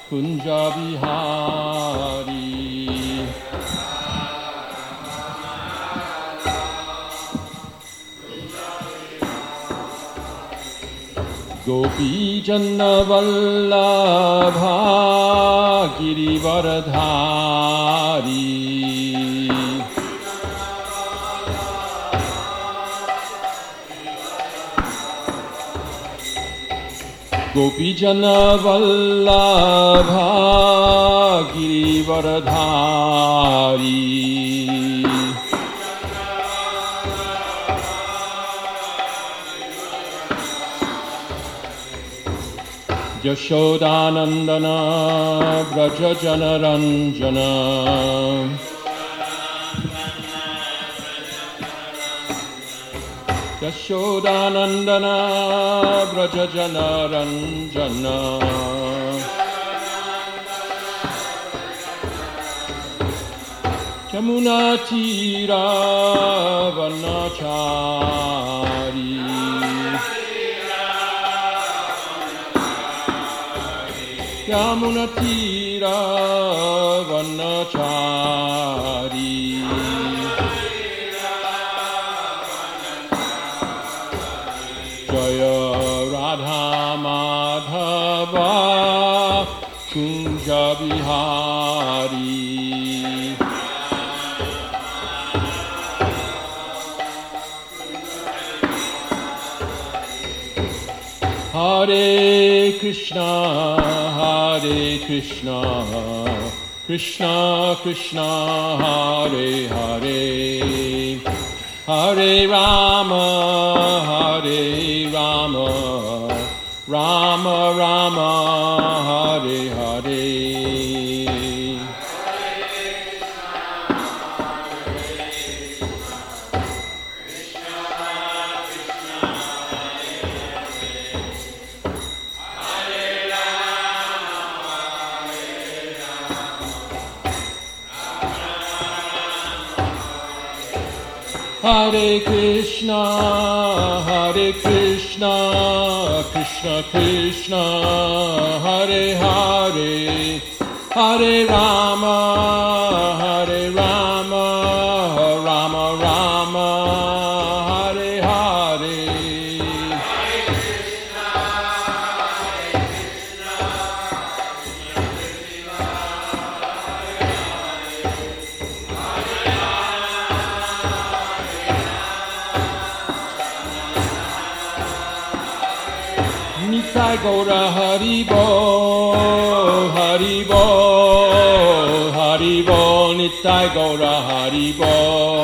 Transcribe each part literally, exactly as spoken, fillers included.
Kunja Bihari. Gopi Janna Vallabha Girivaradhari. Gopi Jana Vallabha Girivaradhari. Yashodanandana Braja Jana Ranjana. Yashodanandana Braja Jana Ranjana. Jamuna Tira Vanachari. Yamuna Tira Vanachari. Jaya Radha Madhava Kunja Bihari. Hare Krishna, Hare Krishna, Krishna Krishna, Hare Hare, Hare Rama, Hare Rama, Rama Rama, Hare Hare. Hare Krishna, Hare Krishna, Krishna Krishna, Hare Hare, Hare Rama, Hare Rama, Rama Rama, Hare Hare. Nitai Gaura Haribo, Haribo, Haribo, Nitai Gaura Haribo.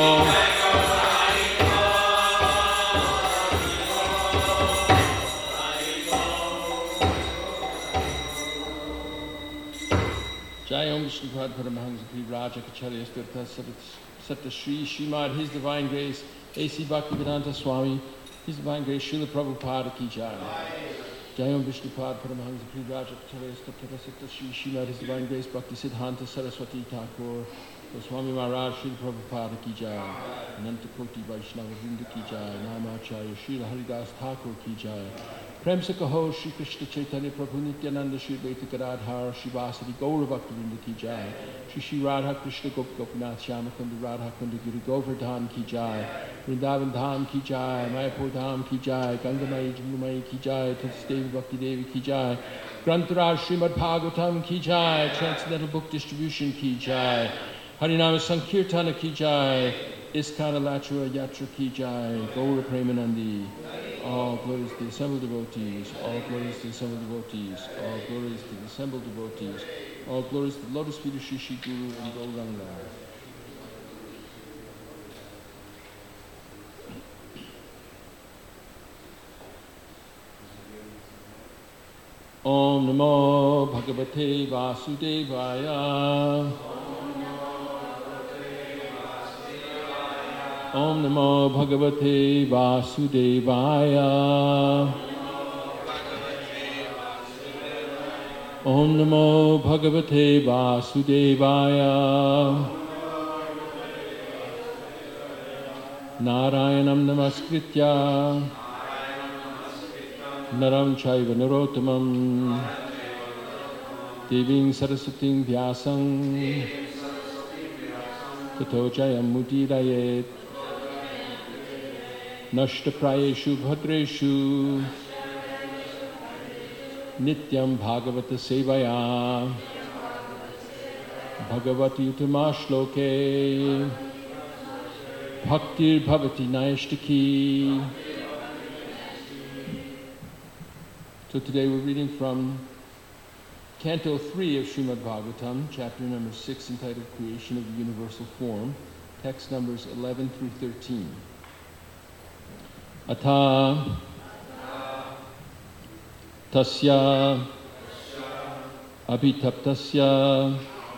Jayam Vishnupada Paramahansa Pri Raja Kacharya Stirtha Satta Shri Srimad His Divine Grace A C Bhaktivedanta Swami His Divine Grace Srila Prabhupada Ki Jai. Jayam Vishnupad Paramahansa Pri Raja Kacharya Stirtha Satta Shri Srimad His Divine Grace Bhakti Siddhanta Saraswati Thakur Swami Maharaj Srila Prabhupada Ki Jai. Ananta Koti Vaishnava Vrinda Ki Jai. Namacharya Srila Haridas Thakur Ki Jai. Prem se kaho Shri Krishna Chaitanya Prabhu Nityananda Shri Advaita Gadadhar Shri Vasadi Gaura Bhakti Vrinda Ki Jai. Shri Shri Radha Krishna Gop Gopinath Shyamakunda Radha Kunda Giri Govardhan Ki Jai. Vrindavan Dham Ki Jai. Mayapur Dham Ki Jai. Gangamai Jamumai Ki Jai. Tulsi Devi Bhakti Devi Ki Jai. Grantaraj Srimad Bhagavatam Ki Jai. Transcendental Book Distribution Ki Jai. Harinama Sankirtana Ki Jai. Iskana Lachura Yatra Ki Jai. Gaura Premanandi. All glories to the assembled devotees, all glories to the assembled devotees, all glories to the assembled devotees, all glories to the lotus feet of Shri Shri Guru and Gauranga. Om Namo Bhagavate Vasudevaya. Om Namo Bhagavate Vasudevaya. Om Namo Bhagavate Vasudevaya. Narayanam Namaskritya Naram Chaiva Narottamam Deving Saraswating Vyasam Tato Jayam Mudirayet Nashtaprayeshu Bhadreshu Nityam Bhagavata Sevaya Bhagavati Utama Shloke Bhaktir Bhavati Naishtaki. So today we're reading from Canto three of Srimad Bhagavatam, chapter number six, entitled Creation of the Universal Form, text numbers eleven through thirteen. Atha tasya abhitaptasya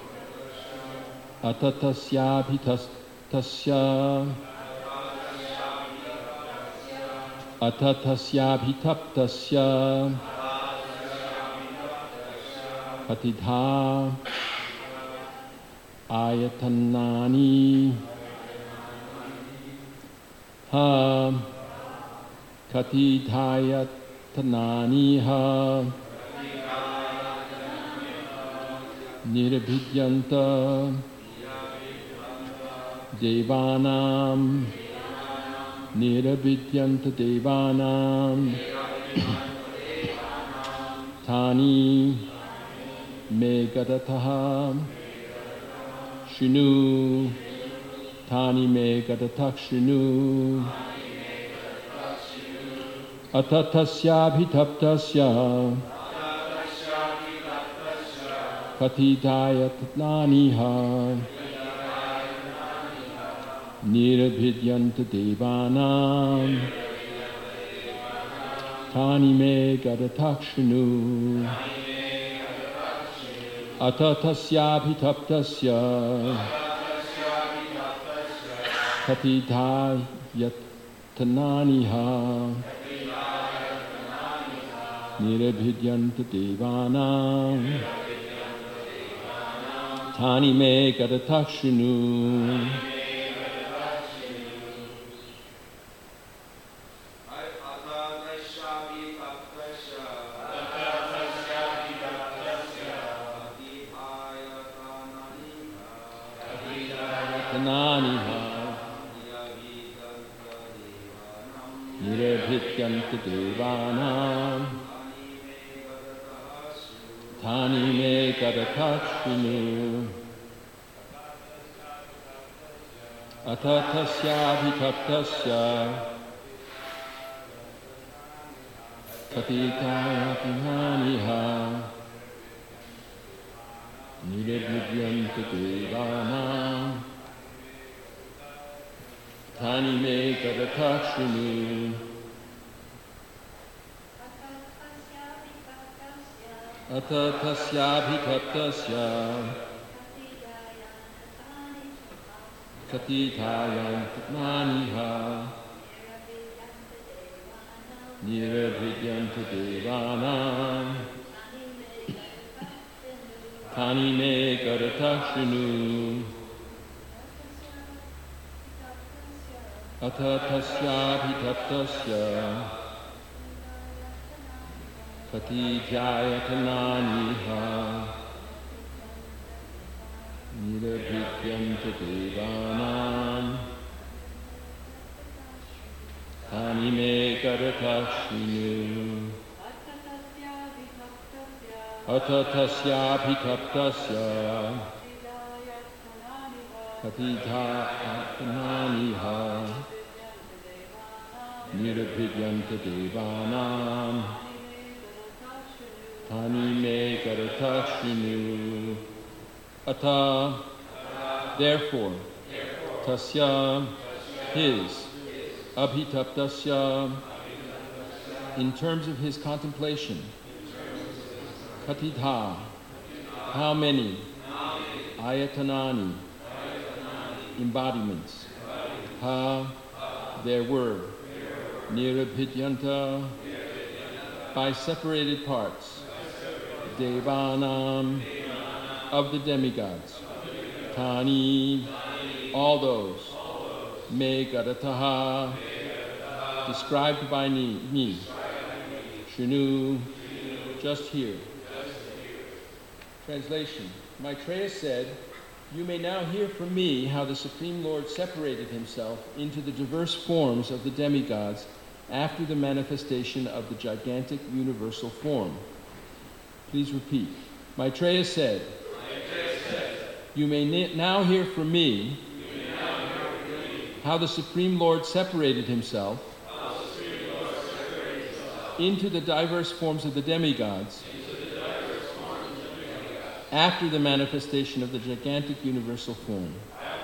atatasya abhitasya atatasya abhitaptasya patidha ayatanani ha katidhayatanani ha nirabhidyanta devanam nirabhidyanta devanam tani me gadataha shinu tani me gadatak shinu atatasya bhitaptasya katidayatnaniha nirabhidyanta devanam tani me gadatak shinu atatasya bhitaptasya katidhayatananiha nirabhidyanta devanam tani me gadatak shinu. Nirabhidyanta devanam tani me gadatak shinu atatasya bhitaptasya katidhayatananiha nirabhidyanta devanam tani me gadatak shinu atatasya bhitaptasya katidhayatananiha nirabhidyanta devanam tani me gadatak shinu atatasya bhitaptasya katidhayatananiha nirabhidyanta devanam tani me gadatak shinu atatasya bhitaptasya katidhayatananiha nirabhidyanta devanam tani me gadatak shinu. Ata, therefore, tasya, his, abhitaptasya, in terms of his contemplation, katidha, how many, ayatanani, embodiments, ha, there were, nirabhidyanta, by separated parts, devanam, of the demigods, tani, all those, me gadataha, described by me, me. Shinu, just here. Translation. Maitreya said, "You may now hear from me how the Supreme Lord separated himself into the diverse forms of the demigods after the manifestation of the gigantic universal form." Please repeat. Maitreya said, Maitreya said "You may n- now hear from me, now hear from me how the Supreme Lord separated himself, Supreme Lord separated himself into the diverse forms of the demigods, after the manifestation of the gigantic universal form."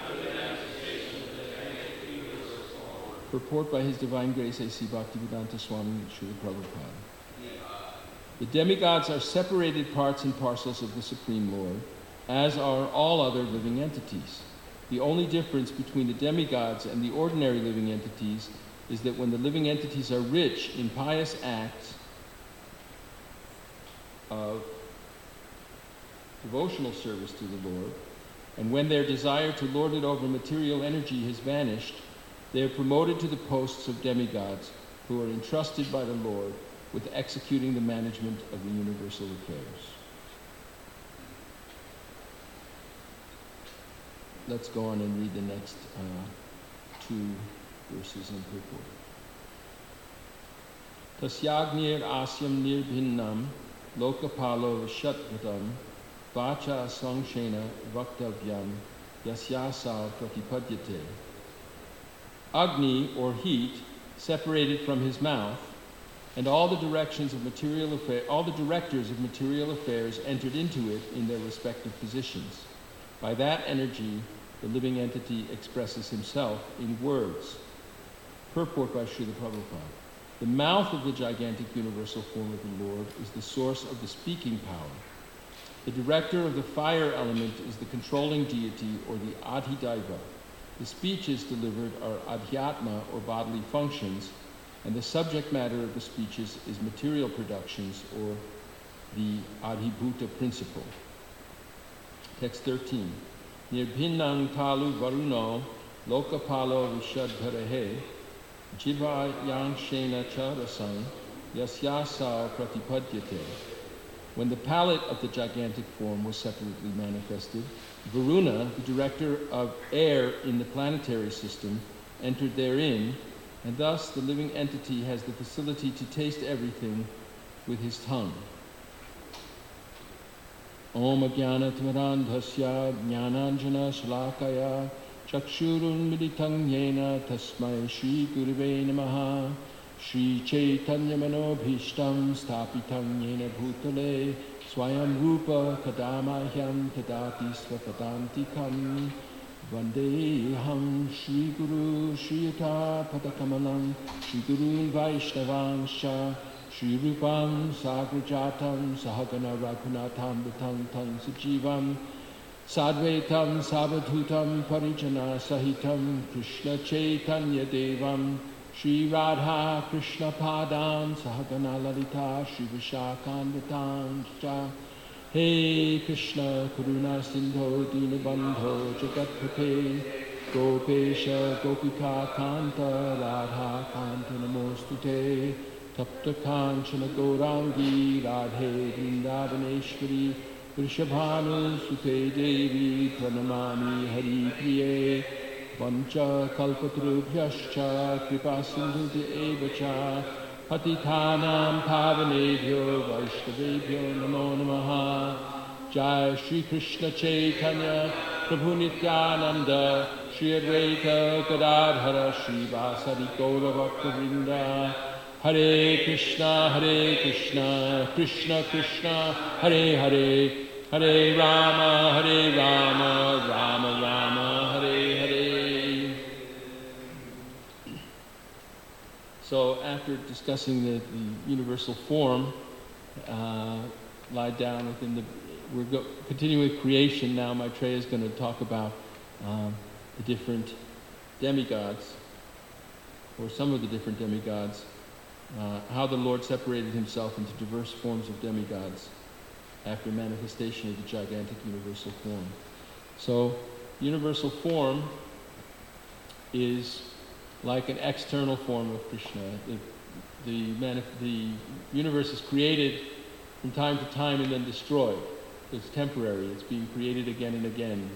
Purport by His Divine Grace A C Bhaktivedanta Swami Srila Prabhupada. The demigods are separated parts and parcels of the Supreme Lord, as are all other living entities. The only difference between the demigods and the ordinary living entities is that when the living entities are rich in pious acts of devotional service to the Lord, and when their desire to lord it over material energy has vanished, they are promoted to the posts of demigods who are entrusted by the Lord with executing the management of the universal affairs. Let's go on and read the next uh, two verses in purport. Tasyagnir asyam nirbhinnam lokapalo vishatvatam vacha sangshena vaktavyam yasyasa pratipadyate. Agni, or heat, separated from his mouth, and all the directions of material affair, all the directors of material affairs entered into it in their respective positions. By that energy, the living entity expresses himself in words. Purport by Srila Prabhupada. The mouth of the gigantic universal form of the Lord is the source of the speaking power. The director of the fire element is the controlling deity, or the Adhidaiva. The speeches delivered are adhyatma, or bodily functions, and the subject matter of the speeches is material productions, or the adhibhuta principle. Text thirteen. Nirbhinnang talu varuno lokapalo vishadharahe jiva yanshena charasang yasyasa pratipadyate. When the palate of the gigantic form was separately manifested, Varuna, the director of air in the planetary system, entered therein, and thus the living entity has the facility to taste everything with his tongue. Om Ajnana Tamarandhasya Jnananjana Shalakaya Chakshurun Miditang Yena Tasmai Shri Gurave Namaha Shri Chaitanya Manobhishtam Sthapitam Yena Bhutale Swayam Rupa Kadamahyam Tadati Swapadantikam Vandeham Shri Guru Shri Yuta Padakamalam Shri Guru Vaishnavansha Shri Rupam Sagrajatam Sahagana Raghunatham Vitam Tam Sajivam Sadvaitam Savadhutam Parijana Sahitam Krishna Chaitanya Devam Shri Radha Krishna Padam Sahagana Lalita Shri Vishakhandatam Cha Hey Krishna Karuna Sindho Dinabandho Jagatpate Gopesha Gopika Kanta Radha Kanta Namostute Tapta Kanchana Gaurangi Radhe Vrindavaneshwari Vrishabhanu Sute Devi Pranamami Hari Priye Vancha Kalpatarubhyascha Kripa Sindhu Evacha Patitanam Pavanebhyo Vaishnavebhyo Namo Namaha Jai Shri Krishna Chaitanya Prabhu Nityananda Shri Advaita Gadadhara Shri Vasari Gaura Bhakta Vrinda Hare Krishna, Hare Krishna, Krishna Krishna, Hare Hare, Hare Rama, Hare Rama, Rama Rama, Hare Hare. So after discussing the, the universal form, uh, lie down within the, we're go, continuing with creation now. Maitreya is going to talk about um, the different demigods, or some of the different demigods. Uh, how the Lord separated himself into diverse forms of demigods after manifestation of the gigantic universal form. So, universal form is like an external form of Krishna. The, the, manif- the universe is created from time to time and then destroyed. it's temporary. It's being created again and again,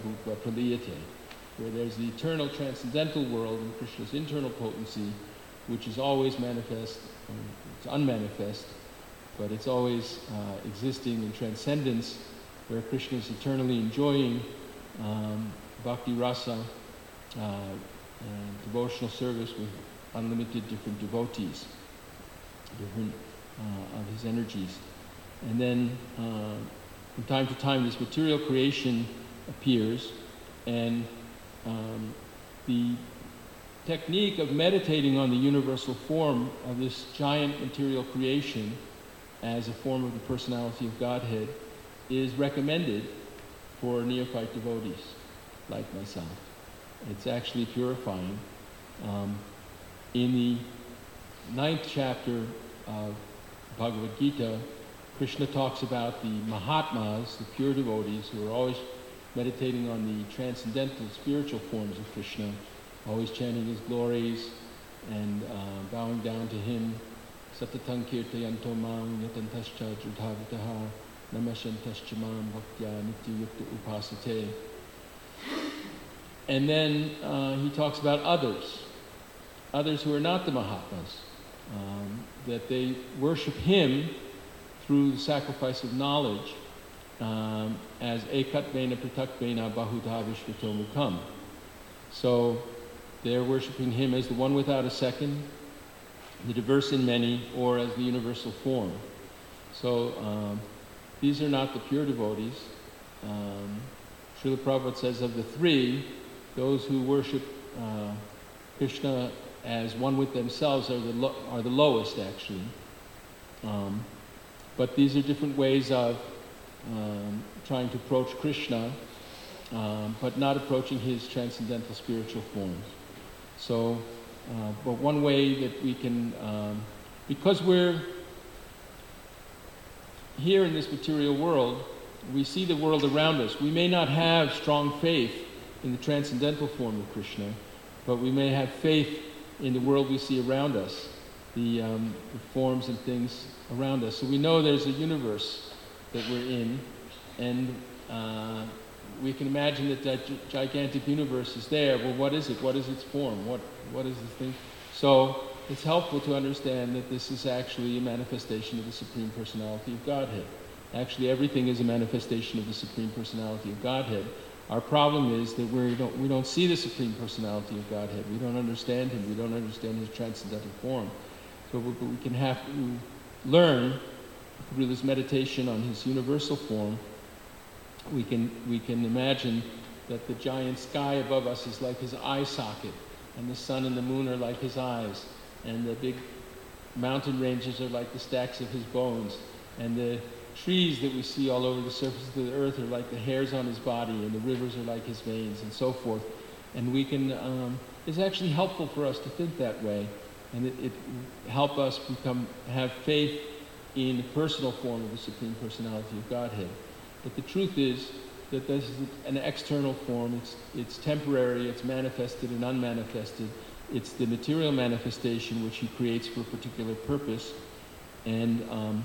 where there's the eternal transcendental world in Krishna's internal potency, which is always manifest, it's unmanifest, but it's always uh, existing in transcendence, where Krishna is eternally enjoying um, bhakti rasa, uh, and devotional service with unlimited different devotees, different uh, of his energies. And then uh, from time to time this material creation appears, and um, the technique of meditating on the universal form of this giant material creation as a form of the personality of Godhead is recommended for neophyte devotees like myself. It's actually purifying. Um, in the ninth chapter of Bhagavad Gita, Krishna talks about the Mahatmas, the pure devotees, who are always meditating on the transcendental spiritual forms of Krishna, always chanting his glories and uh, bowing down to him. Satatang kirtayanto mang yatantascha judhavitaha namashantascha mam bhaktya nityayukta upasate. And then uh, he talks about others, others who are not the Mahatmas, um, that they worship him through the sacrifice of knowledge, um, as ekat vena pratak vena bahudha vishvato mukam. So they're worshiping him as the one without a second, the diverse in many, or as the universal form. So um, these are not the pure devotees. Um, Srila Prabhupada says of the three, those who worship uh, Krishna as one with themselves are the lo- are the lowest, actually. Um, but these are different ways of um, trying to approach Krishna, um, but not approaching his transcendental spiritual forms. So, uh, but one way that we can, um, because we're here in this material world, we see the world around us. We may not have strong faith in the transcendental form of Krishna, but we may have faith in the world we see around us, the, um, the forms and things around us. So we know there's a universe that we're in, and uh, we can imagine that that g- gigantic universe is there. Well, what is it? What is its form? What What is this thing? So it's helpful to understand that this is actually a manifestation of the Supreme Personality of Godhead. Actually, everything is a manifestation of the Supreme Personality of Godhead. Our problem is that we don't, we don't see the Supreme Personality of Godhead. We don't understand him. We don't understand his transcendental form. So we, we can have to learn through this meditation on his universal form. We can, we can imagine that the giant sky above us is like his eye socket, and the sun and the moon are like his eyes, and the big mountain ranges are like the stacks of his bones, and the trees that we see all over the surface of the earth are like the hairs on his body, and the rivers are like his veins, and so forth. And we can, um, it's actually helpful for us to think that way, and it, it help us become, have faith in the personal form of the Supreme Personality of Godhead. But the truth is that this is an external form. It's, it's temporary, it's manifested and unmanifested. It's the material manifestation which he creates for a particular purpose. And um,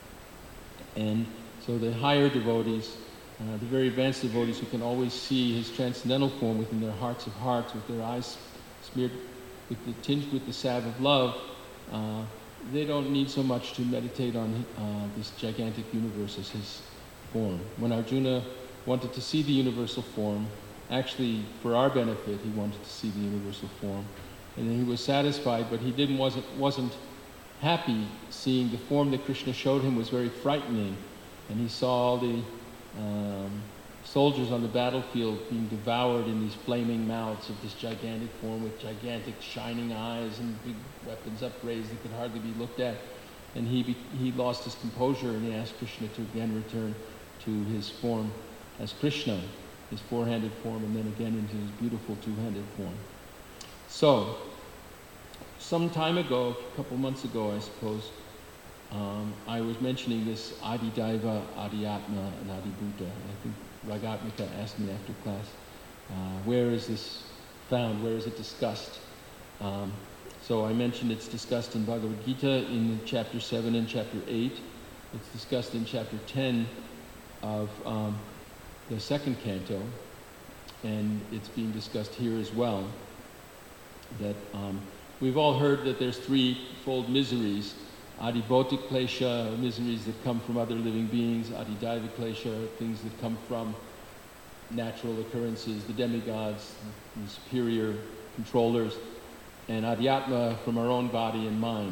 And so the higher devotees, uh, the very advanced devotees who can always see his transcendental form within their hearts of hearts, with their eyes smeared with the tinged with the salve of love, uh, they don't need so much to meditate on uh, this gigantic universe as his form. When Arjuna wanted to see the universal form, actually for our benefit, he wanted to see the universal form, and then he was satisfied, but he didn't wasn't wasn't. happy seeing the form that Krishna showed him was very frightening, and he saw all the um, soldiers on the battlefield being devoured in these flaming mouths of this gigantic form with gigantic shining eyes and big weapons upraised that could hardly be looked at. And he be, he lost his composure, and he asked Krishna to again return to his form as Krishna, his four-handed form, and then again into his beautiful two-handed form. So, some time ago, a couple months ago, I suppose, um, I was mentioning this Adi Daiva, Adi Atma, and Adi Buddha. I think Ragatmika asked me after class, uh, where is this found? Where is it discussed? Um, so I mentioned it's discussed in Bhagavad Gita in chapter seven and chapter eight. It's discussed in chapter ten of um, the second canto, and it's being discussed here as well, that um, we've all heard that there's threefold miseries: adibhotic klesha, miseries that come from other living beings; adidaiva klesha, things that come from natural occurrences, the demigods, the superior controllers; and adhyatma, from our own body and mind.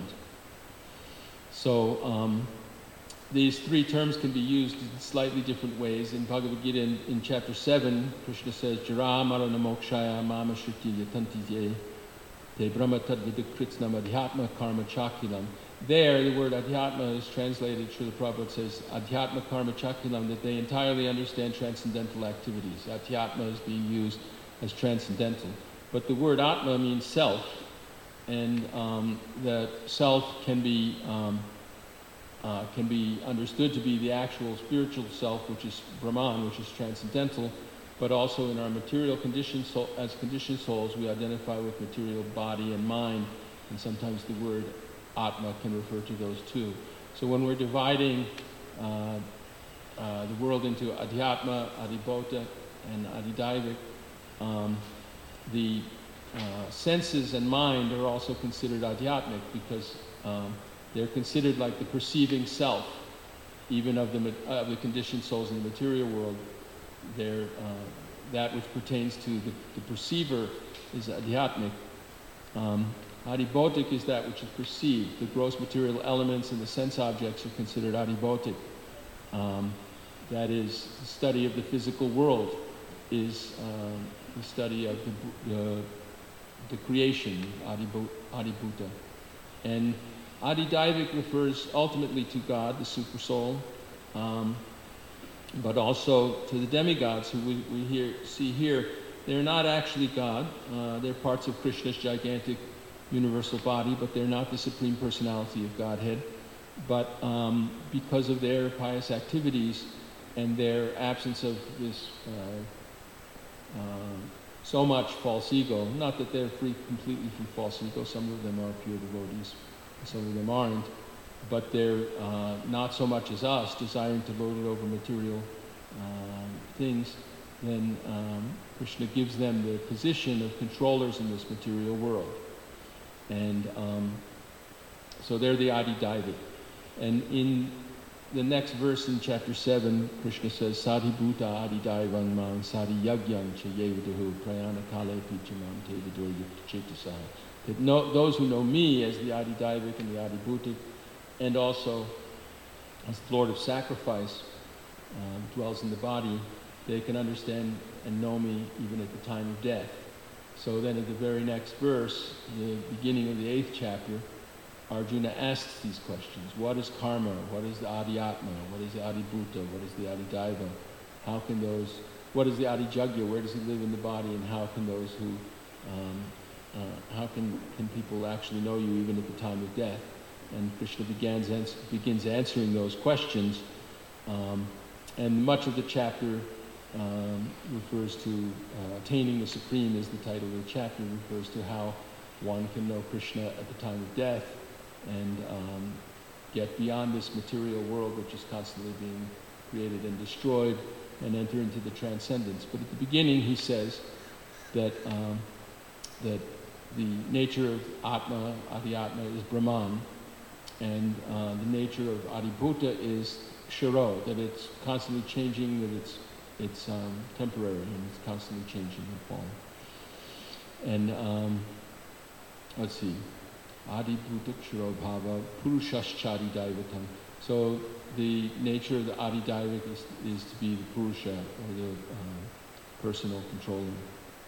So um, these three terms can be used in slightly different ways. In Bhagavad Gita, in, in chapter seven, Krishna says, Jara marana mokshaya mama shruti yatanti te brahma tadvidukritsnam adhyatma karma chakilam. There, the word adhyatma is translated, Srila Prabhupada says, adhyatma karma chakilam, that they entirely understand transcendental activities. Adhyatma is being used as transcendental. But the word atma means self, and um, that self can be um, uh, can be understood to be the actual spiritual self, which is Brahman, which is transcendental. But also in our material conditioned soul, as conditioned souls, we identify with material body and mind, and sometimes the word Atma can refer to those two. So when we're dividing uh, uh, the world into Adhyatma, Adibhota, and Adidaivik, um, the uh, senses and mind are also considered Adhyatmic, because um, they're considered like the perceiving self, even of the, uh, of the conditioned souls in the material world. They're, uh, that which pertains to the, the perceiver is Adhyatmic. Um, Adibhotic is that which is perceived. The gross material elements and the sense objects are considered adibhotic. Um, that is, the study of the physical world is um, the study of the, the, the creation, adibhuta. And Adidaivik refers ultimately to God, the super soul, um, but also to the demigods who we, we hear, see here. They're not actually God. Uh, they're parts of Krishna's gigantic universal body, but they're not the Supreme Personality of Godhead. But um, because of their pious activities and their absence of this uh, uh, so much false ego, not that they're free completely from false ego, some of them are pure devotees, some of them aren't, but they're uh, not so much as us, desiring to lord it over material um, things, then um, Krishna gives them the position of controllers in this material world. And um, so they're the Adidaivik. And in the next verse in chapter seven, Krishna says, Sadhi bhuta adidaivang mang sadhi yagyang cha yevidahu prayana kale pichamam te vidur yukta chetasah. That no, those who know me as the Adidaivik and the Adibhutic, and also as the Lord of Sacrifice, um, dwells in the body, they can understand and know me even at the time of death. So then at the very next verse, the beginning of the eighth chapter, Arjuna asks these questions. What is karma? What is the adhyatma? What is the adibhuta? What is the adidaiva? How can those, what is the adijagya? Where does he live in the body? And how can those who, um, uh, how can, can people actually know you even at the time of death? And Krishna begins, ans- begins answering those questions. Um, and much of the chapter Um, refers to uh, attaining the Supreme is the title of the chapter, refers to how one can know Krishna at the time of death and um, get beyond this material world which is constantly being created and destroyed and enter into the transcendence. But at the beginning he says that, um, that the nature of Atma, Adhyatma, is Brahman, and uh, the nature of Adibhuta is Shiro, that it's constantly changing, that it's It's um, temporary and it's constantly changing and falling. And um, let's see, Adi Bhutak Shiro Bhava Purushaschari Daivatam. So the nature of the Adi Daivik is, is to be the Purusha, or the uh, personal controller.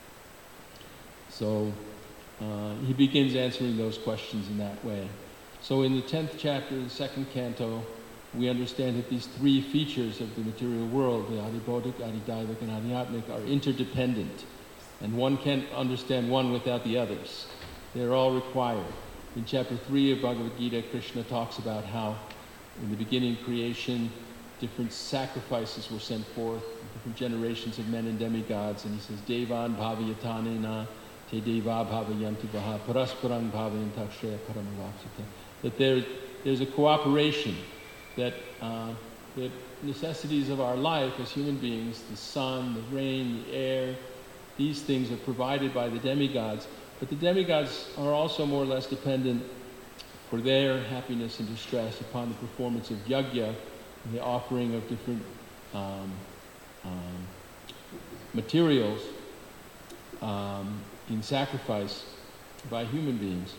So uh, he begins answering those questions in that way. So in the tenth chapter, the second canto, we understand that these three features of the material world, the Adibhotic, Adidaivik, and Adhyatmic, are interdependent. And one can't understand one without the others. They're all required. In chapter three of Bhagavad Gita, Krishna talks about how in the beginning creation, different sacrifices were sent forth, different generations of men and demigods. And he says, Devan bhavayatanena te deva bhavayantu vaha parasparang bhavayantakshaya paramavapsita. That there, there's a cooperation, that uh, the necessities of our life as human beings, the sun, the rain, the air, these things are provided by the demigods. But the demigods are also more or less dependent for their happiness and distress upon the performance of yajna, the offering of different um, um, materials um, in sacrifice by human beings.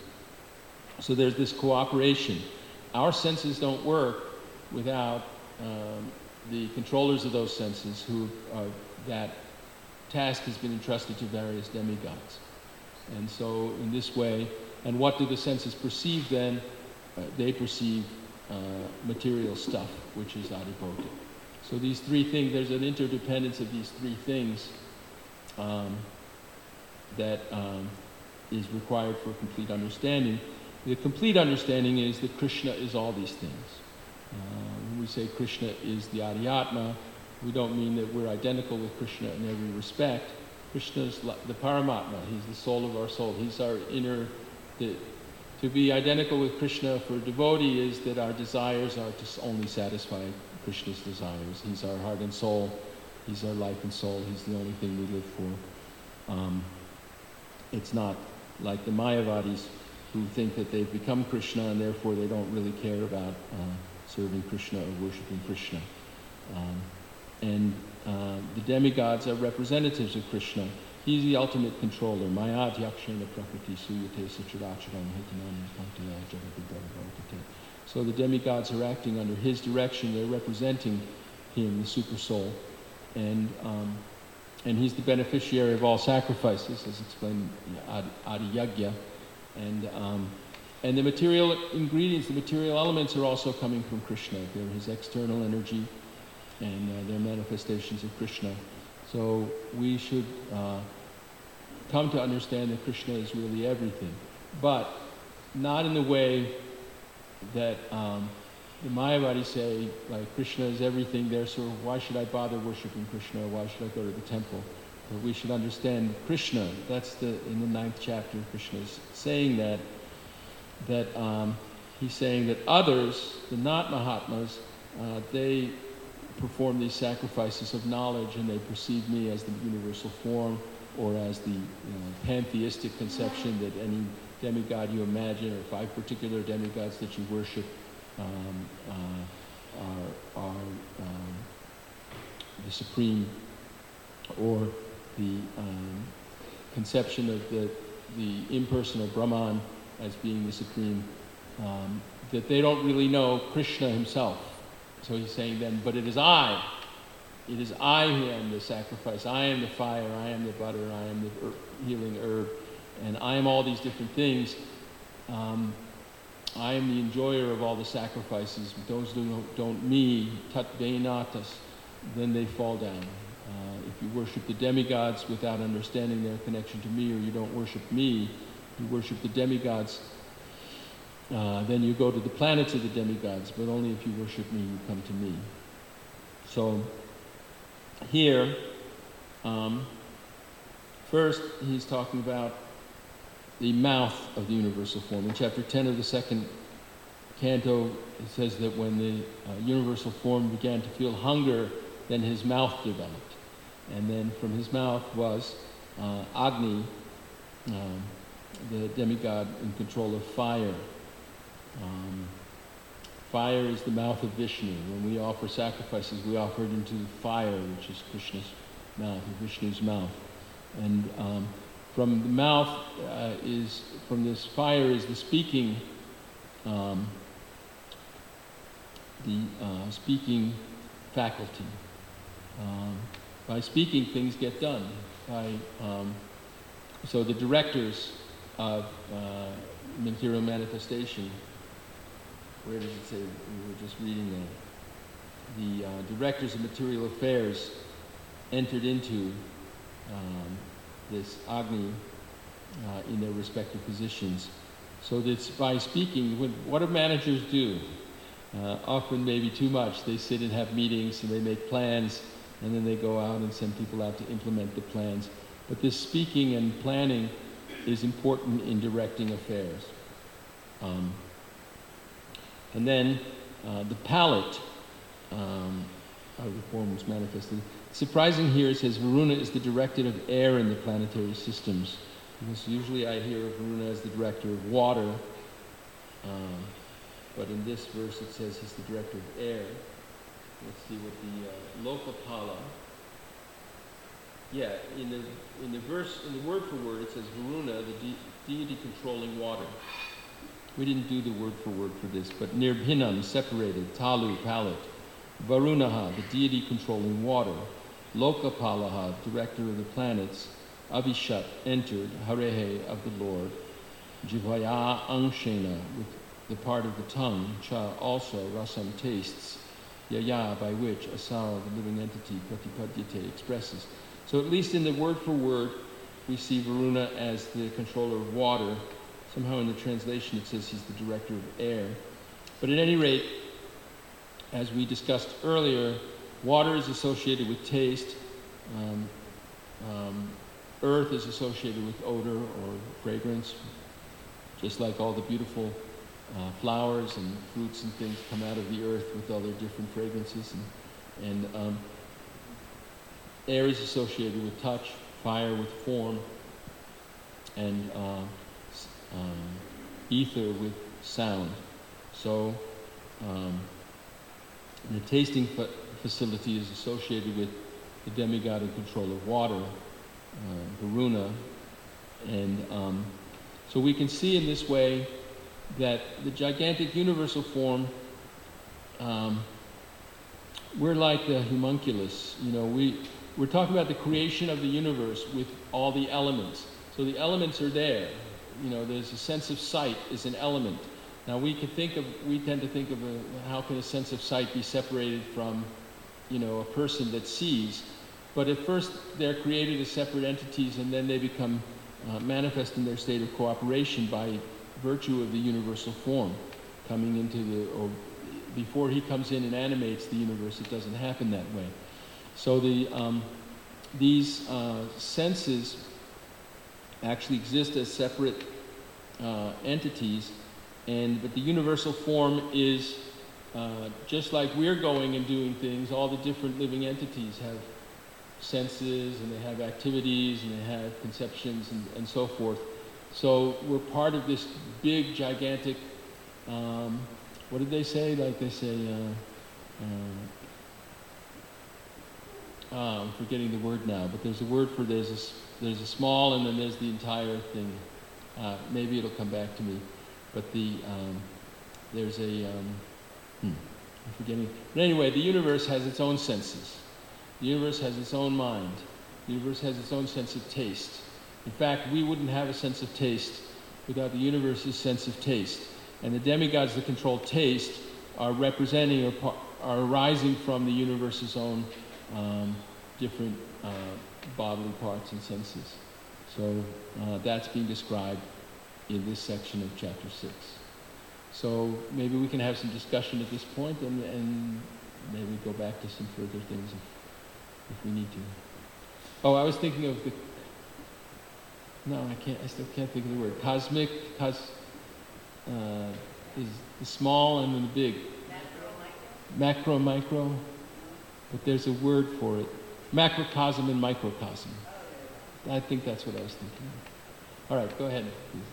So there's this cooperation. Our senses don't work without um, the controllers of those senses, who uh, that task has been entrusted to various demigods. And so in this way, and what do the senses perceive then? Uh, they perceive uh, material stuff, which is adibhota. So these three things, there's an interdependence of these three things um, that um, is required for complete understanding. The complete understanding is that Krishna is all these things. Uh, when we say Krishna is the Adhyatma, we don't mean that we're identical with Krishna in every respect. Krishna is the Paramatma. He's the soul of our soul. He's our inner... The, to be identical with Krishna for a devotee is that our desires are to only satisfy Krishna's desires. He's our heart and soul. He's our life and soul. He's the only thing we live for. Um, it's not like the Mayavadis, who think that they've become Krishna and therefore they don't really care about uh, serving Krishna or worshipping Krishna. Um, and uh, the demigods are representatives of Krishna. He's the ultimate controller. Maya Dhyakshena Prakriti Suyate Sacharacharam Hitanam Pantaya Jagavidharabhartate. So the demigods are acting under his direction. They're representing him, the super soul. And um, and he's the beneficiary of all sacrifices, as explained in Adi Yajna. And um, and the material ingredients, the material elements are also coming from Krishna. They're his external energy, and uh, they're manifestations of Krishna. So we should uh, come to understand that Krishna is really everything, but not in the way that um, the Mayavadis say, like, Krishna is everything, there, so why should I bother worshiping Krishna? Why should I go to the temple? But we should understand Krishna. That's the in the ninth chapter. Krishna is saying that that um, he's saying that others, the not Mahatmas, uh, they perform these sacrifices of knowledge, and they perceive me as the universal form, or as the you know, pantheistic conception that any demigod you imagine, or five particular demigods that you worship, um, uh, are, are um, the supreme, or the um, conception of the, the impersonal Brahman as being the supreme, um, that they don't really know Krishna himself. So he's saying then, but it is I. It is I who am the sacrifice. I am the fire. I am the butter. I am the herb, healing herb. And I am all these different things. Um, I am the enjoyer of all the sacrifices. Those who don't, don't me, tat veinatas, then they fall down. Uh, if you worship the demigods without understanding their connection to me, or you don't worship me, you worship the demigods, Uh, then you go to the planets of the demigods, but only if you worship me, you come to me. So here, um, first he's talking about the mouth of the universal form. In chapter ten of the second canto, it says that when the uh, universal form began to feel hunger, then his mouth developed. And then from his mouth was uh, Agni, um, the demigod in control of fire. Um, fire is the mouth of Vishnu. When we offer sacrifices, we offer it into fire, which is Krishna's mouth, or Vishnu's mouth. And um, from the mouth uh, is, from this fire is the speaking, um, the uh, speaking faculty. Um, by speaking, things get done. By um, so the directors of uh, material manifestation. Where does it say? We were just reading that. The uh, directors of material affairs entered into um, this Agni uh, in their respective positions. So that by speaking, what do managers do? Uh, often maybe too much. They sit and have meetings and they make plans, and then they go out and send people out to implement the plans. But this speaking and planning is important in directing affairs. Um, and then uh, the palate um, how the form was manifested. Surprising here, it says Varuna is the director of air in the planetary systems. Because usually I hear of Varuna as the director of water, um, but in this verse it says he's the director of air. Let's see what the uh, Lokapala. Yeah, in the in the verse, in the word for word, it says Varuna, the de- deity controlling water. We didn't do the word for word for this, but Nirbhinam, separated, Talu, palate, Varunaha, the deity controlling water, Lokapalaha, director of the planets, Avishat, entered, Harehe, of the Lord, Jivaya Angshena, with the part of the tongue, Cha, also, Rasam, tastes, Yaya, by which Asara, the living entity, Pratipadyate, expresses. So at least in the word for word, we see Varuna as the controller of water. Somehow in the translation it says he's the director of air. But at any rate, as we discussed earlier, water is associated with taste. Um, um, earth is associated with odor or fragrance, just like all the beautiful uh, flowers and fruits and things come out of the earth with all their different fragrances. And, and um, air is associated with touch, fire with form, and uh, um, ether with sound. So um, the tasting fa- facility is associated with the demigod in control of water, uh, Varuna, and um, so we can see in this way that the gigantic universal form, um, we're like the homunculus. You know, we we're talking about the creation of the universe with all the elements. So the elements are there. You know, there's a sense of sight is an element. Now we can think of, we tend to think of a, how can a sense of sight be separated from, you know, a person that sees. But at first they're created as separate entities and then they become uh, manifest in their state of cooperation by virtue of the universal form coming into the, or before he comes in and animates the universe, it doesn't happen that way. So the um, these uh, senses actually exist as separate uh, entities, and but the universal form is uh, just like we're going and doing things. All the different living entities have senses, and they have activities, and they have conceptions, and, and so forth. So we're part of this big, gigantic. Um, what did they say? Like they say. Uh, uh, Uh, I'm forgetting the word now, but there's a word for there's a, there's a small and then there's the entire thing. Uh, maybe it'll come back to me. But the um, there's a, um, hmm, I'm forgetting. But anyway, the universe has its own senses. The universe has its own mind. The universe has its own sense of taste. In fact, we wouldn't have a sense of taste without the universe's sense of taste. And the demigods that control taste are representing or par- are arising from the universe's own Um, different uh, bodily parts and senses. So uh, that's being described in this section of chapter six. So maybe we can have some discussion at this point and, and maybe go back to some further things if, if we need to. Oh, I was thinking of the, no, I can't, I still can't think of the word. Cosmic, cos, uh, is the small and then the big. Macro, micro. Macro, micro. But there's a word for it. Macrocosm and microcosm. I think that's what I was thinking of. All right, go ahead, please.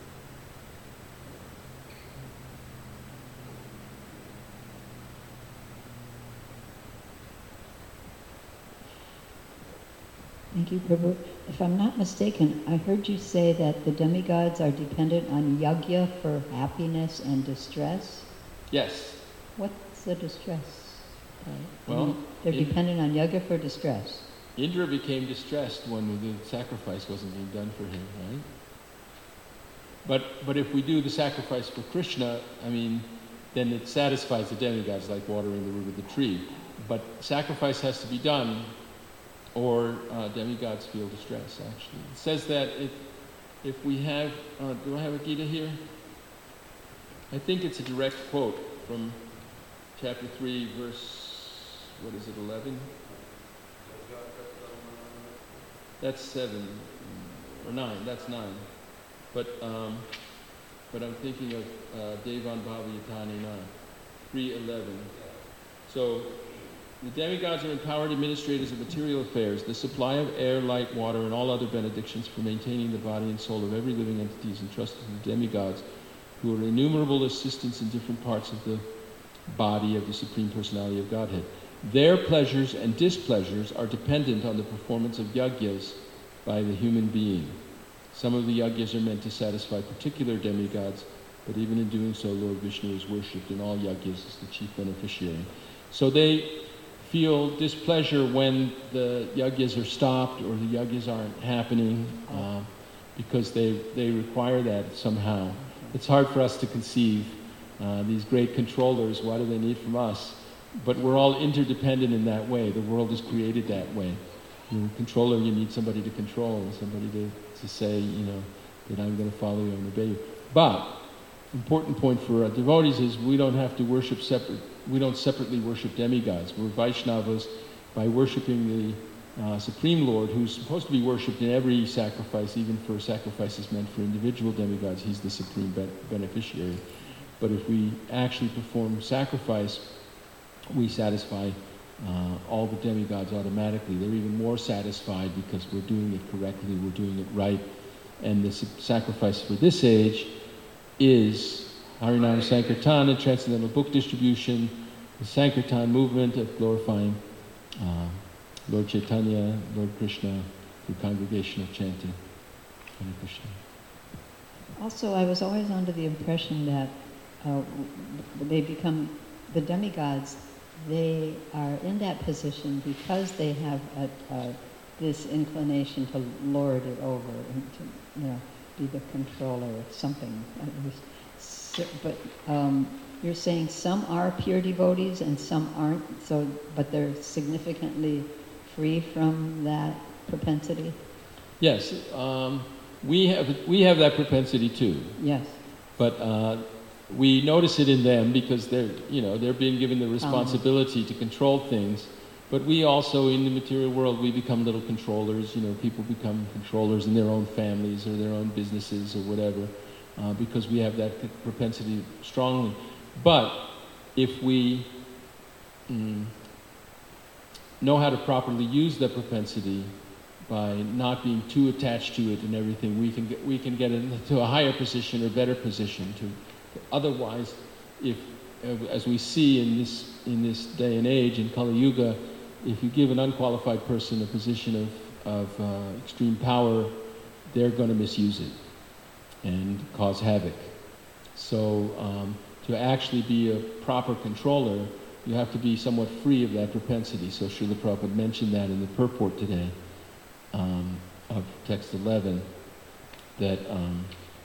Thank you, Prabhu. If I'm not mistaken, I heard you say that the demigods are dependent on yajna for happiness and distress. Yes. What's the distress? Uh, well, they're in, dependent on yajna for distress. Indra became distressed when the sacrifice wasn't being done for him, right? But but if we do the sacrifice for Krishna, I mean, then it satisfies the demigods like watering the root of the tree. But sacrifice has to be done, or uh, demigods feel distress, actually. It says that if, if we have, uh, do I have a Gita here? I think it's a direct quote from chapter three, verse, what is it, eleven? That's seven, or nine, that's nine. But um, but I'm thinking of uh, Devan Bhavayatani nine, three eleven. So The demigods are empowered administrators of material affairs. The supply of air, light, water, and all other benedictions for maintaining the body and soul of every living entity is entrusted to the demigods, who are innumerable assistants in different parts of the body of the Supreme Personality of Godhead. Their pleasures and displeasures are dependent on the performance of yagyas by the human being. Some of the yagyas are meant to satisfy particular demigods, but even in doing so, Lord Vishnu is worshipped in all yagyas as the chief beneficiary. So they feel displeasure when the yagyas are stopped or the yagyas aren't happening uh, because they, they require that somehow. It's hard for us to conceive uh, these great controllers. What do they need from us? But we're all interdependent in that way. The world is created that way. You're a controller, you need somebody to control and somebody to, to say, you know, that I'm going to follow you and obey you. But important point for uh, devotees is we don't have to worship separate. We don't separately worship demigods. We're Vaishnavas by worshiping the uh, Supreme Lord, who's supposed to be worshipped in every sacrifice, even for sacrifices meant for individual demigods. He's the supreme be- beneficiary. But if we actually perform sacrifice, we satisfy uh, all the demigods automatically. They're even more satisfied because we're doing it correctly, we're doing it right. And the s- sacrifice for this age is Harinam Sankirtan and Transcendental Book Distribution, the Sankirtan movement of glorifying uh, Lord Chaitanya, Lord Krishna, through congregational chanting. Hare Krishna. Also, I was always under the impression that uh, they become, the demigods, they are in that position because they have a, a, this inclination to lord it over and to, you know, be the controller of something. At least. So, but um, you're saying some are pure devotees and some aren't, so but they're significantly free from that propensity? Yes, um, we have we have that propensity too. Yes. But uh, we notice it in them because they're you know they're being given the responsibility um. to control things. But we also, in the material world, we become little controllers. You know, people become controllers in their own families or their own businesses or whatever. Uh, because we have that propensity strongly. But if we mm, know how to properly use that propensity by not being too attached to it and everything, we can get, we can get into a higher position or better position. To, otherwise, if as we see in this in this day and age in Kali Yuga, if you give an unqualified person a position of of uh, extreme power, they're going to misuse it and cause havoc. So um, to actually be a proper controller, you have to be somewhat free of that propensity. So Srila Prabhupada mentioned that in the purport today um, of text eleven, that um,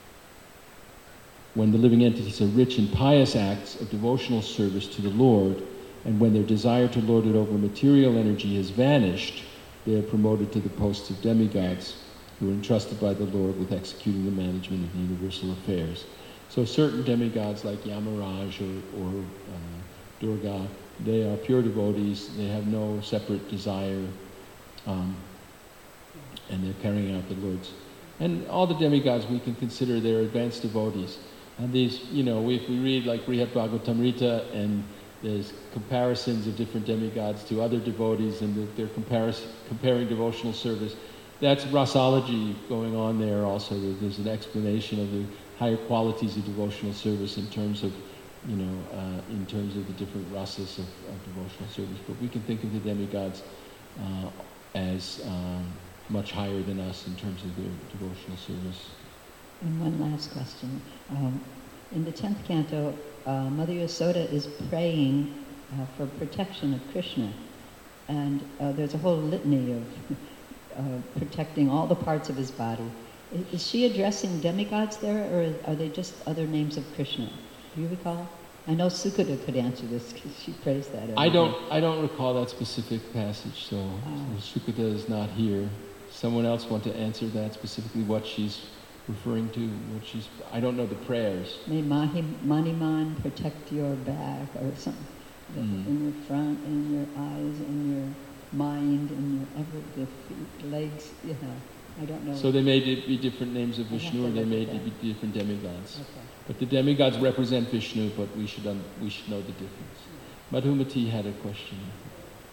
when the living entities are rich in pious acts of devotional service to the Lord, and when their desire to lord it over material energy has vanished, they are promoted to the posts of demigods, who are entrusted by the Lord with executing the management of the universal affairs. So certain demigods like Yamaraj or, or uh, Durga, they are pure devotees, they have no separate desire, um, and they're carrying out the Lord's. And all the demigods we can consider they're advanced devotees. And these, you know, if we read like Brihad Bhagavatamrita and there's comparisons of different demigods to other devotees and they're comparis- comparing devotional service, that's rasology going on there also. There's an explanation of the higher qualities of devotional service in terms of, you know, uh, in terms of the different rasas of, of devotional service. But we can think of the demigods uh, as um, much higher than us in terms of their devotional service. And one last question. Um, in the tenth canto, uh, Mother Yasoda is praying uh, for protection of Krishna. And uh, there's a whole litany of Uh, protecting all the parts of his body. Is, is she addressing demigods there, or are they just other names of Krishna? Do you recall? I know Sukada could answer this because she prays that. I don't. I don't recall that specific passage, so, oh. so Sukada is not here. Someone else want to answer that specifically? What she's referring to? What she's? I don't know the prayers. May Mahi, Maniman protect your back or something mm. in your front, in your eyes, in your mind, and your ever the feet, legs, you know, I don't know. So they may be different names of Vishnu, or they may be different demigods. Okay. But the demigods represent Vishnu, but we should un- we should know the difference. Madhumati had a question.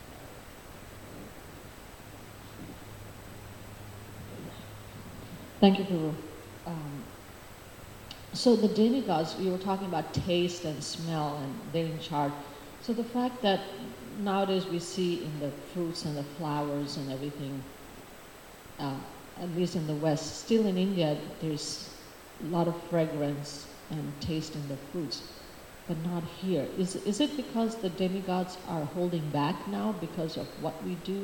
Thank you, Guru. Um, so the demigods, you were talking about taste and smell, and they're in charge. So the fact that nowadays we see in the fruits and the flowers and everything, uh, at least in the West, still in India, there's a lot of fragrance and taste in the fruits, but not here. Is, is it because the demigods are holding back now because of what we do?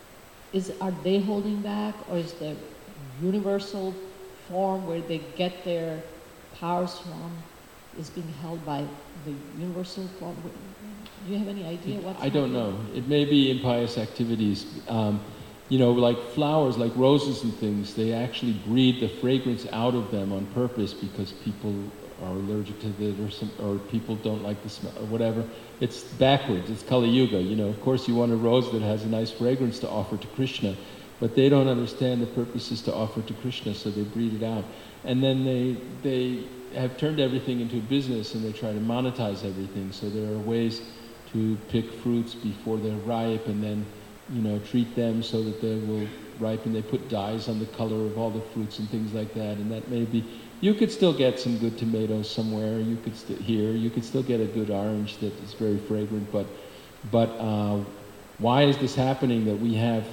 Is, are they holding back, or is the universal form where they get their powers from is being held by the universal form? Do you have any idea what's I don't happening? know. It may be impious activities. Um, you know, like flowers, like roses and things, they actually breathe the fragrance out of them on purpose because people are allergic to it, or some, or people don't like the smell, or whatever. It's backwards. It's Kali Yuga. You know, of course, you want a rose that has a nice fragrance to offer to Krishna, but they don't understand the purpose is to offer to Krishna, so they breathe it out, and then they they have turned everything into a business, and they try to monetize everything. So there are ways to pick fruits before they're ripe, and then, you know, treat them so that they will ripen. They put dyes on the color of all the fruits and things like that, and that may be. You could still get some good tomatoes somewhere. You could st- here. You could still get a good orange that is very fragrant. But, but uh, why is this happening? That we have,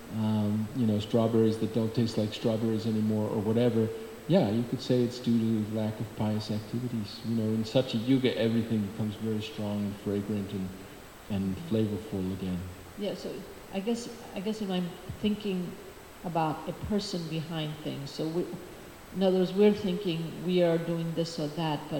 um, you know, strawberries that don't taste like strawberries anymore, or whatever. Yeah, you could say it's due to lack of pious activities. You know, in such a yuga, everything becomes very strong and fragrant and and flavorful again. Yeah, so I guess I guess if I'm thinking about a person behind things, so we, in other words, we're thinking we are doing this or that, but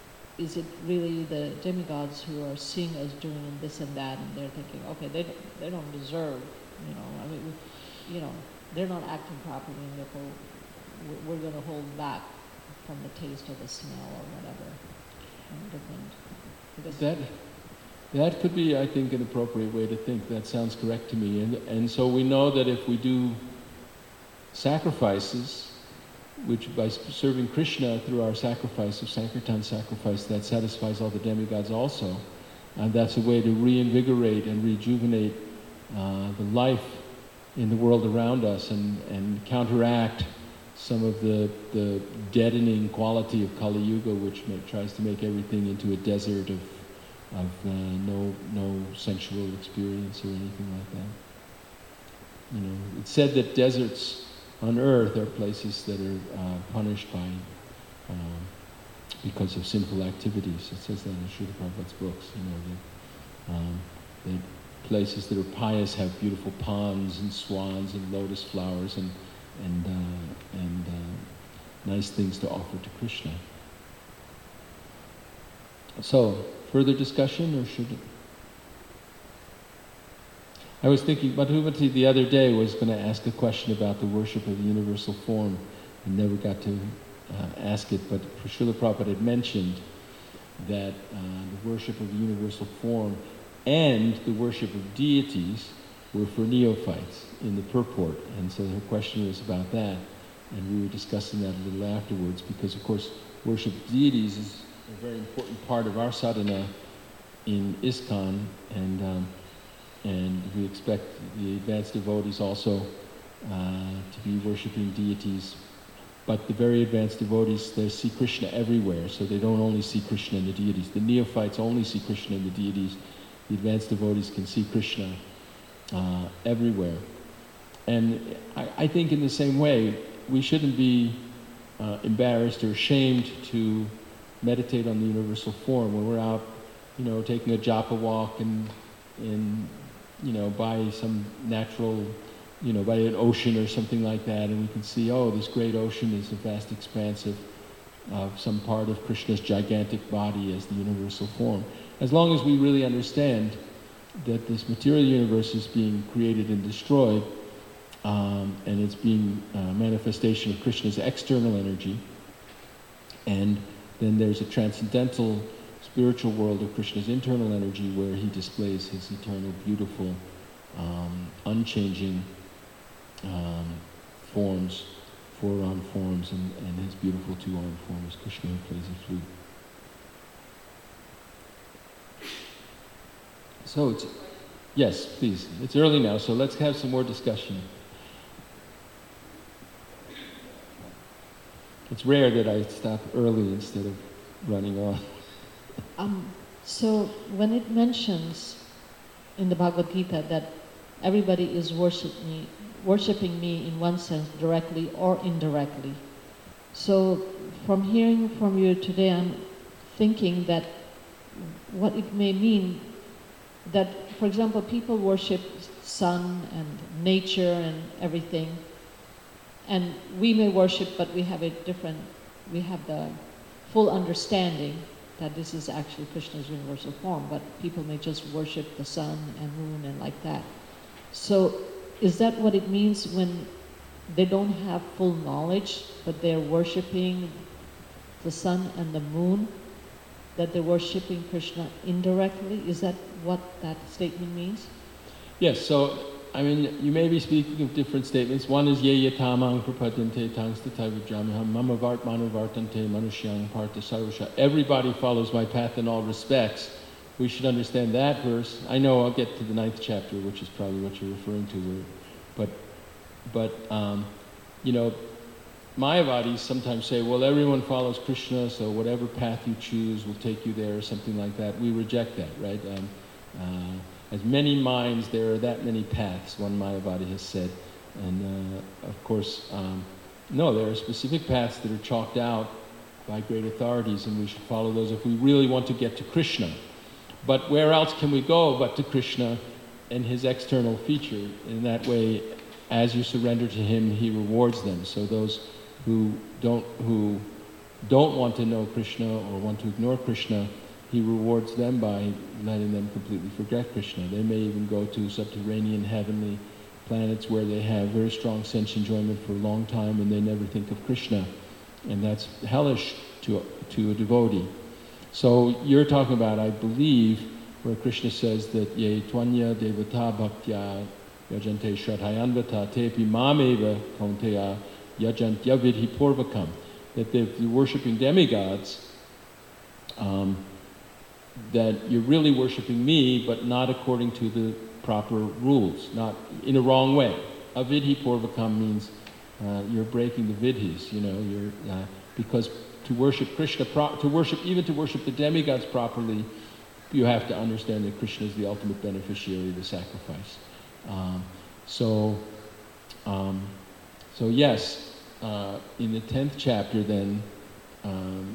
is it really the demigods who are seeing us doing this and that, and they're thinking, okay, they don't, they don't deserve, you know, I mean, we, you know, they're not acting properly, and therefore we're, we're going to hold back from the taste or the smell or whatever. And different, because That that could be, I think, an appropriate way to think. That sounds correct to me. And and so we know that if we do sacrifices, which by serving Krishna through our sacrifice of Sankirtan sacrifice, that satisfies all the demigods also. And that's a way to reinvigorate and rejuvenate uh, the life in the world around us, and, and counteract some of the, the deadening quality of Kali Yuga, which may, tries to make everything into a desert of, of uh, no, no sensual experience or anything like that. You know, it's said that deserts on earth are places that are uh, punished by, um, because of sinful activities. It says that in Srila Prabhupada's books, you know, that, um, that places that are pious have beautiful ponds and swans and lotus flowers and, and, uh, and uh, nice things to offer to Krishna. So, further discussion, or should it? I was thinking, Madhumati the other day was going to ask a question about the worship of the universal form, and never got to uh, ask it, but Srila Prabhupada had mentioned that uh, the worship of the universal form and the worship of deities were for neophytes in the purport, and so her question was about that, and we were discussing that a little afterwards, because of course worship of deities is a very important part of our sadhana in ISKCON, and um, and we expect the advanced devotees also uh, to be worshipping deities. But the very advanced devotees, they see Krishna everywhere, so they don't only see Krishna in the deities. The neophytes only see Krishna in the deities. The advanced devotees can see Krishna uh, everywhere. And I, I think in the same way, we shouldn't be uh, embarrassed or ashamed to meditate on the universal form when we're out, you know, taking a japa walk and in, you know, by some natural, you know, by an ocean or something like that, and we can see, oh, this great ocean is a vast expanse of, of some part of Krishna's gigantic body as the universal form. As long as we really understand that this material universe is being created and destroyed, um, and it's being a manifestation of Krishna's external energy, and then there's a transcendental spiritual world of Krishna's internal energy where he displays his eternal, beautiful, um, unchanging um, forms, four-armed forms, and, and his beautiful two-armed forms, Krishna who plays the flute. So it's, yes, please. It's early now, so let's have some more discussion. it's rare that I stop early instead of running on. Um, so when it mentions in the Bhagavad Gita that everybody is worship me, worshiping me in one sense, directly or indirectly. So from hearing from you today, I'm thinking that what it may mean that, for example, people worship sun and nature and everything, and we may worship, but we have a different, we have the full understanding that this is actually Krishna's universal form, but people may just worship the sun and moon and like that. So is that what it means when they don't have full knowledge, but they're worshiping the sun and the moon, that they're worshiping Krishna indirectly? Is that what that statement means? Yes, so, I mean, you may be speaking of different statements. One is, ye yatamang prapadante tangstata vijamiham mama vart manu vartante manushyang partha sarvasha. Everybody follows my path in all respects. We should understand that verse. I know I'll get to the ninth chapter, which is probably what you're referring to. Where, but, but um, you know, Mayavadis sometimes say, well, everyone follows Krishna, so whatever path you choose will take you there, or something like that. We reject that, right? Um, uh, as many minds, there are that many paths, one Mayavadi has said. And uh, of course, um, no, there are specific paths that are chalked out by great authorities, and we should follow those if we really want to get to Krishna. But where else can we go but to Krishna and his external feature? In that way, as you surrender to him, he rewards them. So those who don't who don't want to know Krishna or want to ignore Krishna, he rewards them by letting them completely forget Krishna. They may even go to subterranean heavenly planets where they have very strong sense enjoyment for a long time and they never think of Krishna. And that's hellish to, to a devotee. So you're talking about, I believe, where Krishna says that ye twanya devata bhaktya yajante shraddhayanvata tepi mameva kaunteya yajantya vidhi purvakam. That if you're worshipping demigods, um, that you're really worshipping me, but not according to the proper rules, not in a wrong way. Avidhi purvakam means uh, you're breaking the vidhis, you know, you're, uh, because to worship Krishna, pro- to worship, even to worship the demigods properly, you have to understand that Krishna is the ultimate beneficiary of the sacrifice. Um, so, um, so yes, uh, in the tenth chapter then, um,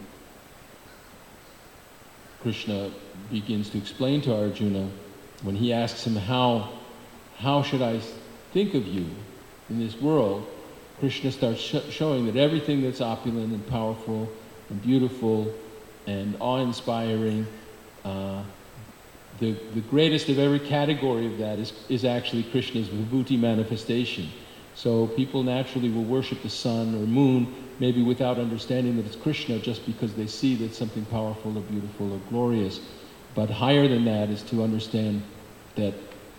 Krishna begins to explain to Arjuna, when he asks him, how, how should I think of you in this world? Krishna starts sh- showing that everything that's opulent and powerful and beautiful and awe-inspiring, uh, the, the greatest of every category of that is, is actually Krishna's vibhuti manifestation. So people naturally will worship the sun or moon, maybe without understanding that it's Krishna, just because they see that something powerful or beautiful or glorious. But higher than that is to understand that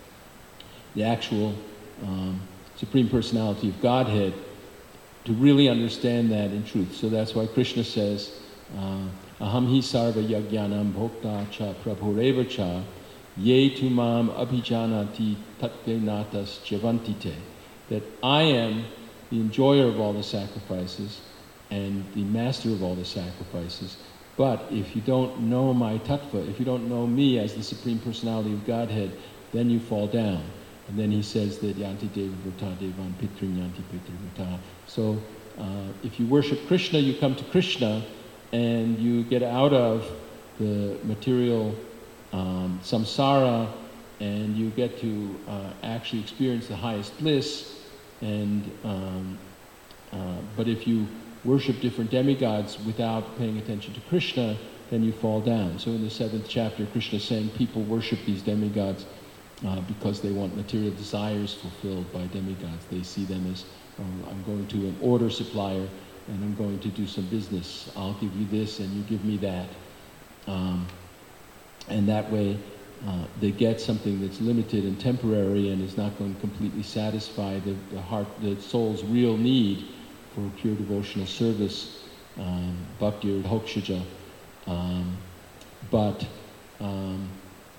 the actual um, Supreme Personality of Godhead, to really understand that in truth. So that's why Krishna says, Aham hi sarva yajnanam bhokta cha prabhureva cha ye tu mam abhijanati tatte natas javantite. That I am the enjoyer of all the sacrifices and the master of all the sacrifices. But if you don't know my tattva, if you don't know me as the Supreme Personality of Godhead, then you fall down. And then he says that yanti deva vrta devan pitrin yanti pitri vrta. So uh, if you worship Krishna, you come to Krishna and you get out of the material um, samsara and you get to uh, actually experience the highest bliss. And um, uh, but if you worship different demigods without paying attention to Krishna, then you fall down. So in the seventh chapter, Krishna is saying people worship these demigods uh, because they want material desires fulfilled by demigods. They see them as, oh, I'm going to an order supplier and I'm going to do some business. I'll give you this and you give me that. Um, and that way uh, they get something that's limited and temporary and is not going to completely satisfy the, the heart, the soul's real need for pure devotional service, um, bhakti or hokshaja. Um, but um,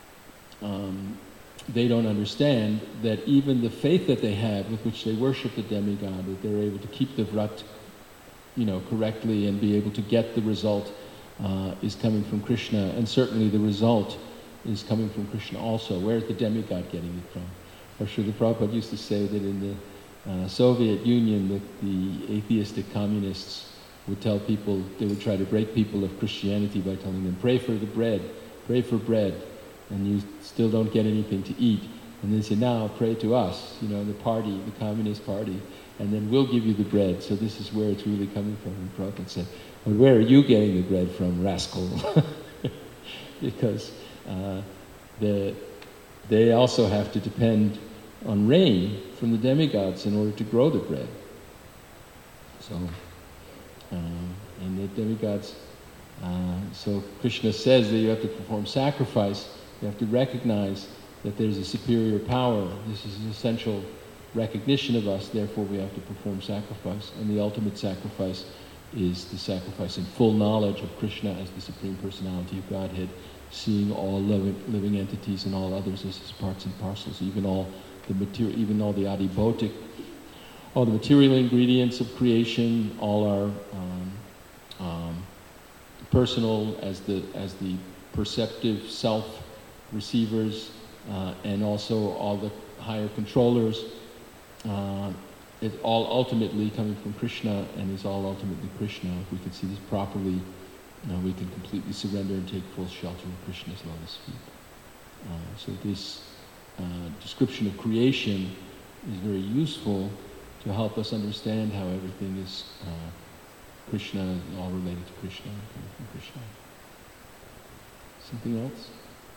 um, they don't understand that even the faith that they have with which they worship the demigod, that they're able to keep the vrat you know, correctly and be able to get the result uh, is coming from Krishna, and certainly the result is coming from Krishna also. Where's the demigod getting it from? Or Srila Prabhupada used to say that in the uh, Soviet Union, the, the atheistic communists would tell people, they would try to break people of Christianity by telling them, pray for the bread, pray for bread, and you still don't get anything to eat. And they say, now pray to us, you know, the party, the Communist Party, and then we'll give you the bread. So this is where it's really coming from. And Prabhupada said, but where are you getting the bread from, rascal? Because uh, the, they also have to depend on rain from the demigods in order to grow the bread. So, um, and the demigods, uh, so Krishna says that you have to perform sacrifice, you have to recognize that there's a superior power. This is an essential recognition of us, therefore we have to perform sacrifice. And the ultimate sacrifice is the sacrifice in full knowledge of Krishna as the Supreme Personality of Godhead, seeing all living, living entities and all others as his parts and parcels, even all the material, even all the adibhotic, all the material ingredients of creation, all our um, um, personal as the as the perceptive self receivers, uh, and also all the higher controllers. Uh, it's all ultimately coming from Krishna, and is all ultimately Krishna. If we can see this properly, you know, we can completely surrender and take full shelter in Krishna's lotus feet. Uh, so this uh, description of creation is very useful to help us understand how everything is uh, Krishna, all related to Krishna, coming from Krishna. Something else?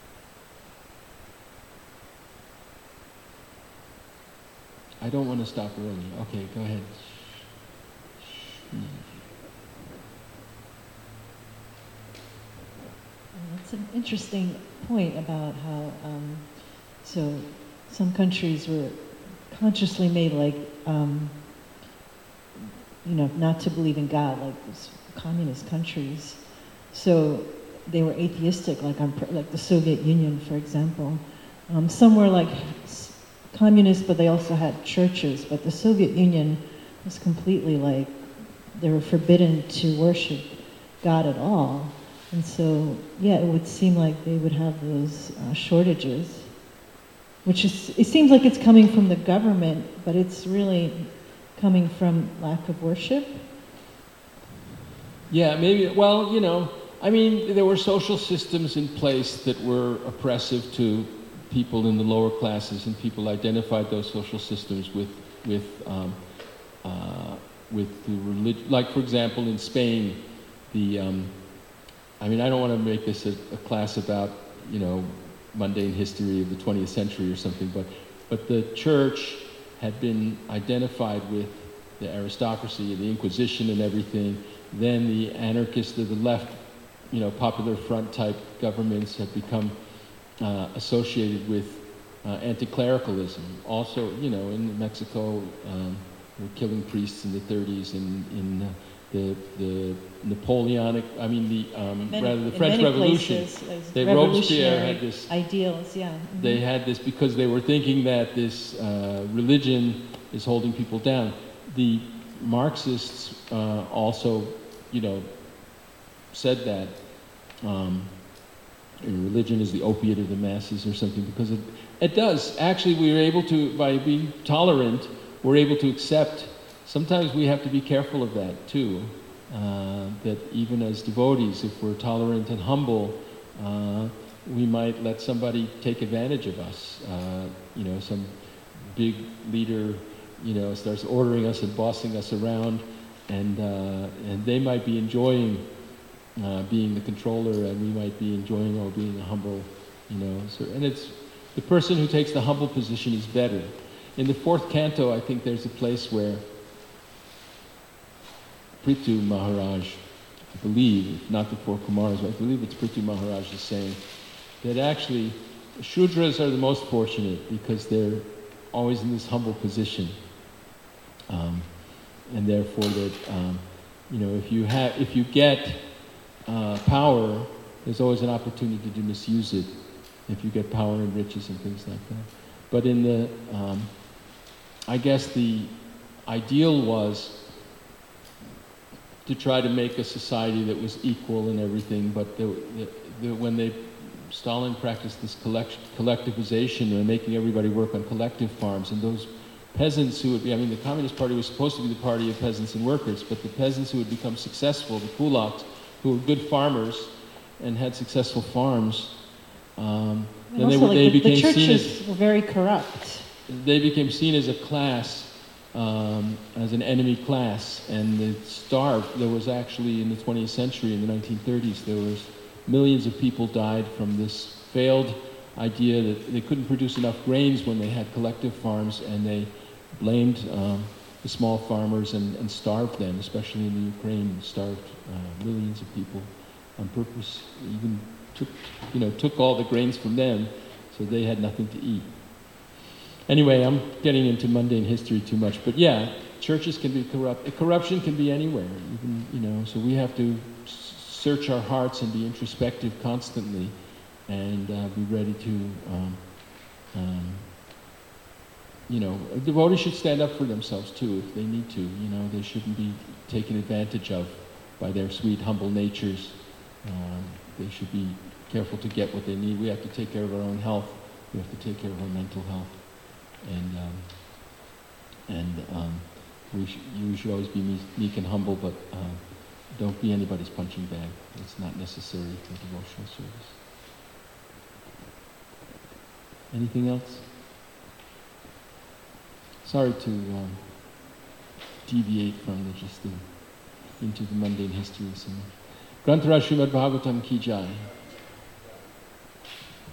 I don't want to stop early. Okay, go ahead. That's an interesting point about how, um, so some countries were consciously made like, um, you know, not to believe in God, like those communist countries. So they were atheistic, like on, like the Soviet Union, for example. Um, some were like communist, but they also had churches. But the Soviet Union was completely like, they were forbidden to worship God at all. And so, yeah, it would seem like they would have those uh, shortages, which is, it seems like it's coming from the government, but it's really coming from lack of worship. Yeah, maybe, well, you know, I mean, there were social systems in place that were oppressive to people in the lower classes, and people identified those social systems with, with, um, uh, with the religion. Like, for example, in Spain, the, um, I mean, I don't want to make this a, a class about, you know, mundane history of the twentieth century or something, but, but the church had been identified with the aristocracy, the Inquisition and everything. Then the anarchists of the left, you know, Popular Front type governments had become uh, associated with uh, anti-clericalism. Also, you know, in Mexico, um, they were killing priests in the thirties, and in uh, the the Napoleonic, I mean the um, Many, rather the French Revolution. Places, they Robespierre had this ideals, yeah. Mm-hmm. They had this because they were thinking that this uh, religion is holding people down. The Marxists uh, also, you know, said that um, religion is the opiate of the masses or something, because it, it does. Actually, we are able to, by being tolerant, we're able to accept. Sometimes we have to be careful of that too, uh, that even as devotees, if we're tolerant and humble, uh, we might let somebody take advantage of us. Uh, you know, some big leader, you know, starts ordering us and bossing us around, and uh, and they might be enjoying uh, being the controller, and we might be enjoying or being a humble, you know. So, and it's the person who takes the humble position is better. In the fourth canto, I think there's a place where Prithu Maharaj, I believe, not the four Kumaras, but I believe it's Prithu Maharaj is saying that actually Shudras are the most fortunate because they're always in this humble position. Um, and therefore that, um, you know, if you have, if you get uh, power, there's always an opportunity to misuse it if you get power and riches and things like that. But in the, um, I guess the ideal was to try to make a society that was equal and everything, but the, the, the, when they, Stalin practiced this collect, collectivization and making everybody work on collective farms, and those peasants who would be, I mean, the Communist Party was supposed to be the party of peasants and workers, but the peasants who would become successful, the kulaks, who were good farmers and had successful farms, um, And then they, also, were, like, they the, the became seen as, churches were very corrupt. they became seen as a class, um, as an enemy class, and they starved. There was actually, in the twentieth century, in the nineteen thirties, there was millions of people died from this failed idea that they couldn't produce enough grains when they had collective farms, and they blamed um, the small farmers and, and starved them, especially in the Ukraine, starved uh, millions of people on purpose, even took, you know, took all the grains from them, so they had nothing to eat. Anyway, I'm getting into mundane history too much, but yeah, churches can be corrupt. Corruption can be anywhere, even, you know, so we have to search our hearts and be introspective constantly, and uh, be ready to, um, um, you know, devotees should stand up for themselves too if they need to. You know, they shouldn't be taken advantage of by their sweet, humble natures. Um, they should be careful to get what they need. We have to take care of our own health. We have to take care of our mental health. And um, and um, we sh- you should always be meek, meek and humble, but uh, don't be anybody's punching bag. It's not necessary for devotional service. Anything else? Sorry to um, deviate from the, just the, into the mundane history. So, Granth Raj Srimad Bhagavatam Ki Jai.